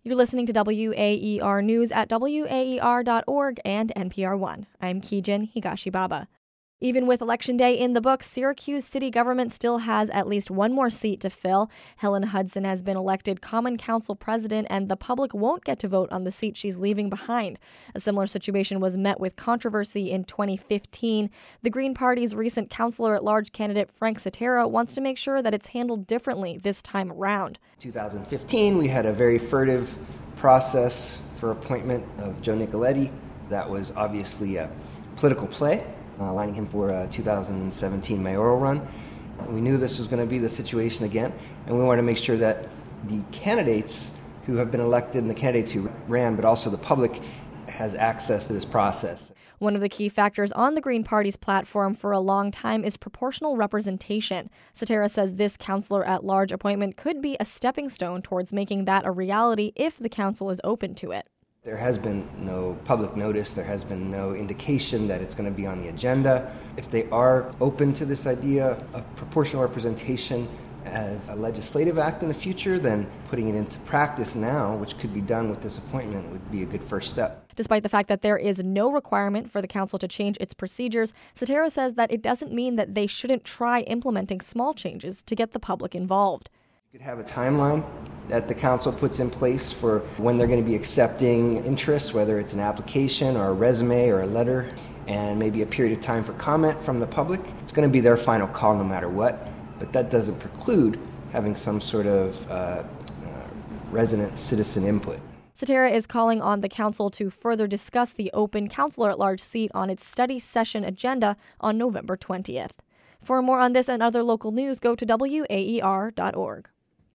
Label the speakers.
Speaker 1: You're listening to WAER News at WAER.org and NPR One. I'm Kijin Higashibaba. Even with Election Day in the books, Syracuse city government still has at least one more seat to fill. Helen Hudson has been elected Common Council president, and the public won't get to vote on the seat she's leaving behind. A similar situation was met with controversy in 2015. The Green Party's recent councilor-at-large candidate Frank Cetera wants to make sure that it's handled differently this time around.
Speaker 2: 2015, we had a very furtive process for appointment of Joe Nicoletti. That was obviously a political play, aligning him for a 2017 mayoral run. We knew this was going to be the situation again, and we wanted to make sure that the candidates who have been elected and the candidates who ran, but also the public, has access to this process.
Speaker 1: One of the key factors on the Green Party's platform for a long time is proportional representation. Cetera says this councilor-at-large appointment could be a stepping stone towards making that a reality if the council is open to it.
Speaker 2: There has been no public notice. There has been no indication that it's going to be on the agenda. If they are open to this idea of proportional representation as a legislative act in the future, then putting it into practice now, which could be done with this appointment, would be a good first step.
Speaker 1: Despite the fact that there is no requirement for the council to change its procedures, Cetera says that it doesn't mean that they shouldn't try implementing small changes to get the public involved.
Speaker 2: You could have a timeline that the council puts in place for when they're going to be accepting interest, whether it's an application or a resume or a letter, and maybe a period of time for comment from the public. It's going to be their final call no matter what, but that doesn't preclude having some sort of resident citizen input.
Speaker 1: Cetera is calling on the council to further discuss the open councilor-at-large seat on its study session agenda on November 20th. For more on this and other local news, go to WAER.org.